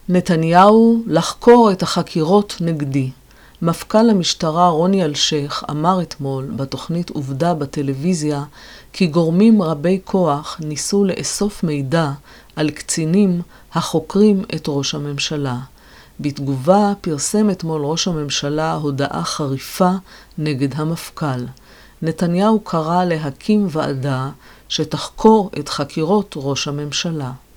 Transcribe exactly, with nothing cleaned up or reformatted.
נתניהו לחקור את החקירות נגדי. מפכ"ל המשטרה רוני אלשיך אמר אתמול בתוכנית עובדה בטלוויזיה כי גורמים רבי כוח ניסו לאסוף מידע על קצינים החוקרים את ראש הממשלה. בתגובה פרסם אתמול ראש הממשלה הודעה חריפה נגד המפכ"ל. נתניהו קרא להקים ועדה שתחקור את חקירות ראש הממשלה.